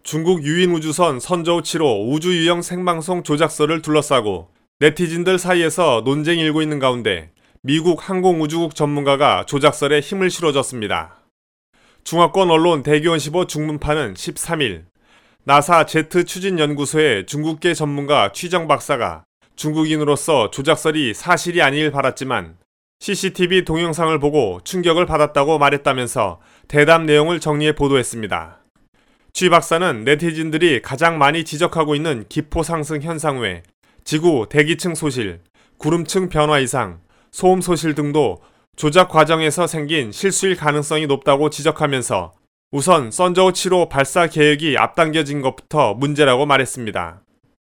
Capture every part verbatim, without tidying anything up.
중국 유인 우주선 선저우 칠 호 우주 유형 생방송 조작설을 둘러싸고 네티즌들 사이에서 논쟁이 일고 있는 가운데 미국 항공우주국 전문가가 조작설에 힘을 실어줬습니다. 중화권 언론 대기원십오 중문파는 십삼 일 나사 제트 추진연구소의 중국계 전문가 취정 박사가 중국인으로서 조작설이 사실이 아니길 바랐지만 씨씨티비 동영상을 보고 충격을 받았다고 말했다면서 대담 내용을 정리해 보도했습니다. 취 박사는 네티즌들이 가장 많이 지적하고 있는 기포 상승 현상 외 지구 대기층 소실, 구름층 변화 이상, 소음 소실 등도 조작 과정에서 생긴 실수일 가능성이 높다고 지적하면서 우선 선저우 칠 호 발사 계획이 앞당겨진 것부터 문제라고 말했습니다.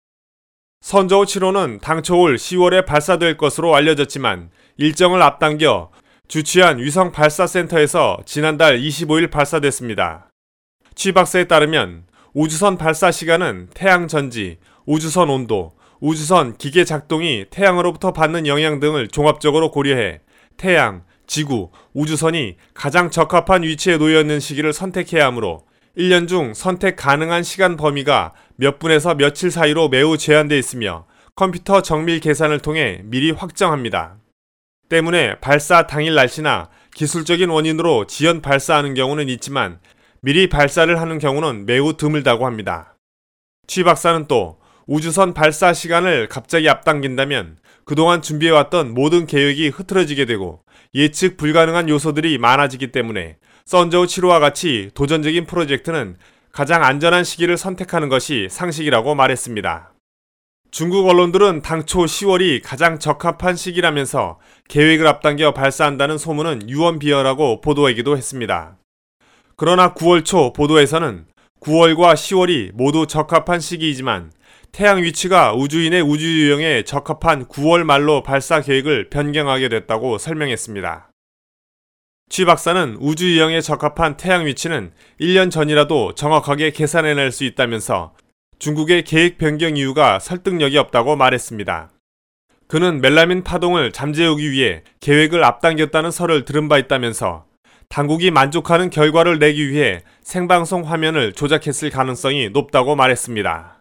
선저우 칠 호는 당초 올 시월에 발사될 것으로 알려졌지만 일정을 앞당겨 주취한 위성 발사센터에서 지난달 이십오 일 발사됐습니다. 취 박사에 따르면 우주선 발사 시간은 태양 전지, 우주선 온도, 우주선 기계 작동이 태양으로부터 받는 영향 등을 종합적으로 고려해 태양, 지구, 우주선이 가장 적합한 위치에 놓여 있는 시기를 선택해야 하므로 일 년 중 선택 가능한 시간 범위가 몇 분에서 며칠 사이로 매우 제한되어 있으며 컴퓨터 정밀 계산을 통해 미리 확정합니다. 때문에 발사 당일 날씨나 기술적인 원인으로 지연 발사하는 경우는 있지만 미리 발사를 하는 경우는 매우 드물다고 합니다. 취 박사는 또 우주선 발사 시간을 갑자기 앞당긴다면 그동안 준비해왔던 모든 계획이 흐트러지게 되고 예측 불가능한 요소들이 많아지기 때문에 선저우 칠 호와 같이 도전적인 프로젝트는 가장 안전한 시기를 선택하는 것이 상식이라고 말했습니다. 중국 언론들은 당초 시월이 가장 적합한 시기라면서 계획을 앞당겨 발사한다는 소문은 유언비어라고 보도하기도 했습니다. 그러나 구월 초 보도에서는 구월과 시월이 모두 적합한 시기이지만 태양 위치가 우주인의 우주 유형에 적합한 구월 말로 발사 계획을 변경하게 됐다고 설명했습니다. 취 박사는 우주 유형에 적합한 태양 위치는 일 년 전이라도 정확하게 계산해낼 수 있다면서 중국의 계획 변경 이유가 설득력이 없다고 말했습니다. 그는 멜라민 파동을 잠재우기 위해 계획을 앞당겼다는 설을 들은 바 있다면서 당국이 만족하는 결과를 내기 위해 생방송 화면을 조작했을 가능성이 높다고 말했습니다.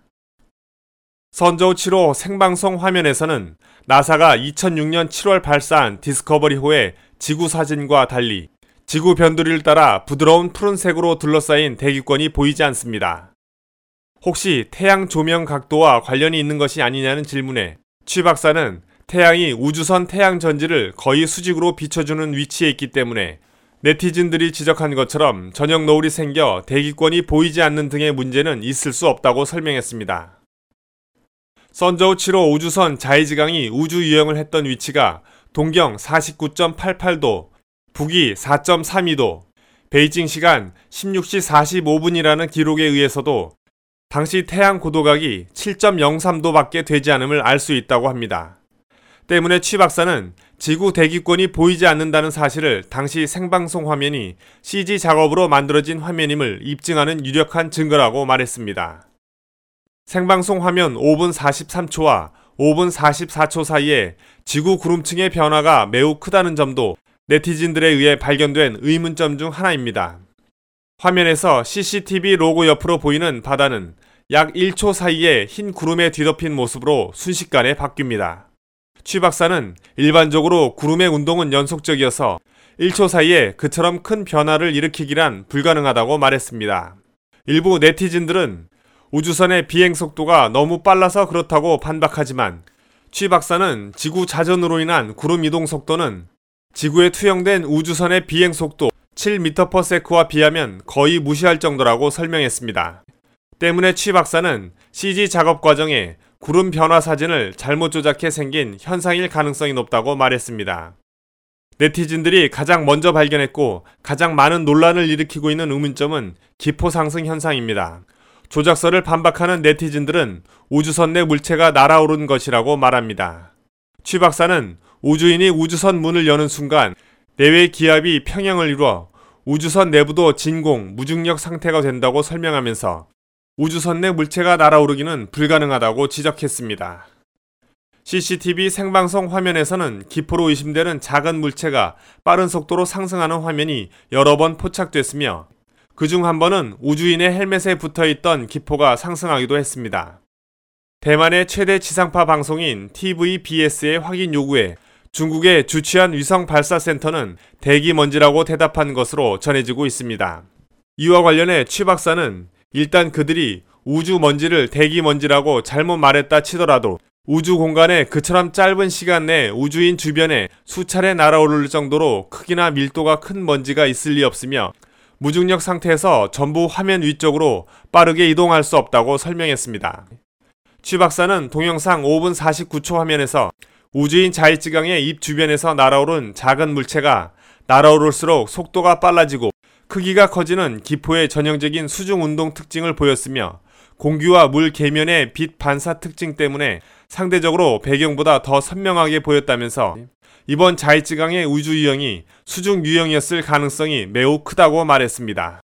선저우 칠 호 생방송 화면에서는 나사가 이천육 년 칠월 발사한 디스커버리호의 지구 사진과 달리 지구 변두리를 따라 부드러운 푸른색으로 둘러싸인 대기권이 보이지 않습니다. 혹시 태양 조명 각도와 관련이 있는 것이 아니냐는 질문에 취 박사는 태양이 우주선 태양 전지를 거의 수직으로 비춰주는 위치에 있기 때문에 네티즌들이 지적한 것처럼 저녁 노을이 생겨 대기권이 보이지 않는 등의 문제는 있을 수 없다고 설명했습니다. 선저우 칠 호 우주선 자이즈강이 우주 유형을 했던 위치가 동경 사십구 점 팔팔 도, 북위 사 점 삼이 도, 베이징 시간 십육 시 사십오 분이라는 기록에 의해서도 당시 태양 고도각이 칠 점 영삼 도밖에 되지 않음을 알 수 있다고 합니다. 때문에 취 박사는 지구 대기권이 보이지 않는다는 사실을 당시 생방송 화면이 씨지 작업으로 만들어진 화면임을 입증하는 유력한 증거라고 말했습니다. 생방송 화면 오 분 사십삼 초와 오 분 사십사 초 사이에 지구 구름층의 변화가 매우 크다는 점도 네티즌들에 의해 발견된 의문점 중 하나입니다. 화면에서 씨씨티비 로고 옆으로 보이는 바다는 약 일 초 사이에 흰 구름에 뒤덮인 모습으로 순식간에 바뀝니다. 취 박사는 일반적으로 구름의 운동은 연속적이어서 일 초 사이에 그처럼 큰 변화를 일으키기란 불가능하다고 말했습니다. 일부 네티즌들은 우주선의 비행 속도가 너무 빨라서 그렇다고 반박하지만 취 박사는 지구 자전으로 인한 구름 이동 속도는 지구에 투영된 우주선의 비행 속도 칠 미터 퍼 세컨드와 비하면 거의 무시할 정도라고 설명했습니다. 때문에 취 박사는 씨지 작업 과정에 구름 변화 사진을 잘못 조작해 생긴 현상일 가능성이 높다고 말했습니다. 네티즌들이 가장 먼저 발견했고 가장 많은 논란을 일으키고 있는 의문점은 기포 상승 현상입니다. 조작설을 반박하는 네티즌들은 우주선 내 물체가 날아오른 것이라고 말합니다. 취 박사는 우주인이 우주선 문을 여는 순간 내외 기압이 평형을 이루어 우주선 내부도 진공, 무중력 상태가 된다고 설명하면서 우주선 내 물체가 날아오르기는 불가능하다고 지적했습니다. 씨씨티비 생방송 화면에서는 기포로 의심되는 작은 물체가 빠른 속도로 상승하는 화면이 여러 번 포착됐으며 그중 한 번은 우주인의 헬멧에 붙어있던 기포가 상승하기도 했습니다. 대만의 최대 지상파 방송인 티브이비에스의 확인 요구에 중국의 주취한 위성 발사센터는 대기먼지라고 대답한 것으로 전해지고 있습니다. 이와 관련해 취 박사는 일단 그들이 우주먼지를 대기먼지라고 잘못 말했다 치더라도 우주 공간에 그처럼 짧은 시간 내에 우주인 주변에 수차례 날아오를 정도로 크기나 밀도가 큰 먼지가 있을 리 없으며 무중력 상태에서 전부 화면 위쪽으로 빠르게 이동할 수 없다고 설명했습니다. 취 박사는 동영상 오 분 사십구 초 화면에서 우주인 자이찌강의 입 주변에서 날아오른 작은 물체가 날아오를수록 속도가 빨라지고 크기가 커지는 기포의 전형적인 수중 운동 특징을 보였으며 공기와 물 계면의 빛 반사 특징 때문에 상대적으로 배경보다 더 선명하게 보였다면서 이번 자이찌강의 우주 유형이 수중 유형이었을 가능성이 매우 크다고 말했습니다.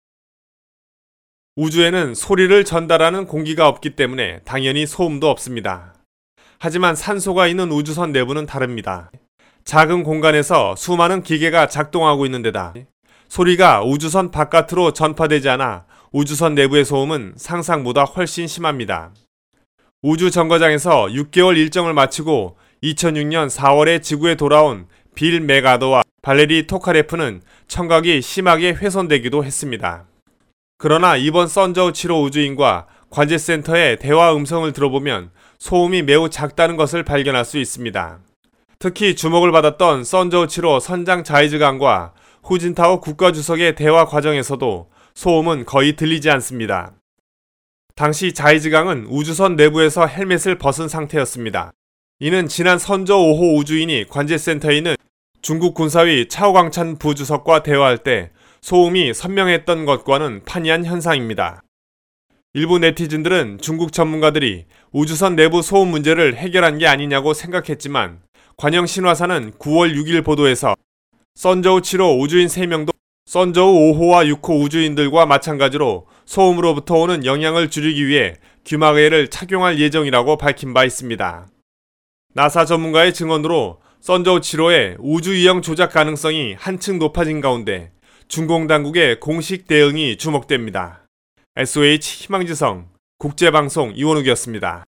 우주에는 소리를 전달하는 공기가 없기 때문에 당연히 소음도 없습니다. 하지만 산소가 있는 우주선 내부는 다릅니다. 작은 공간에서 수많은 기계가 작동하고 있는 데다 소리가 우주선 바깥으로 전파되지 않아 우주선 내부의 소음은 상상보다 훨씬 심합니다. 우주 정거장에서 육 개월 일정을 마치고 이천육 년 사월에 지구에 돌아온 빌 메가더와 발레리 토카레프는 청각이 심하게 훼손되기도 했습니다. 그러나 이번 선저우 칠 호 우주인과 관제센터의 대화 음성을 들어보면 소음이 매우 작다는 것을 발견할 수 있습니다. 특히 주목을 받았던 선저우 칠 호 선장 자이즈강과 후진타오 국가주석의 대화 과정에서도 소음은 거의 들리지 않습니다. 당시 자이즈강은 우주선 내부에서 헬멧을 벗은 상태였습니다. 이는 지난 선저우 오 호 우주인이 관제센터에 있는 중국 군사위 차오광찬 부주석과 대화할 때 소음이 선명했던 것과는 판이한 현상입니다. 일부 네티즌들은 중국 전문가들이 우주선 내부 소음 문제를 해결한 게 아니냐고 생각했지만 관영 신화사는 구월 육일 보도에서 선저우 칠 호 우주인 세 명도 선저우 오 호와 육 호 우주인들과 마찬가지로 소음으로부터 오는 영향을 줄이기 위해 귀마개를 착용할 예정이라고 밝힌 바 있습니다. 나사 전문가의 증언으로 선저우 칠 호의 우주 유형 조작 가능성이 한층 높아진 가운데 중공 당국의 공식 대응이 주목됩니다. 에스오에이치 희망지성 국제방송 이원욱이었습니다.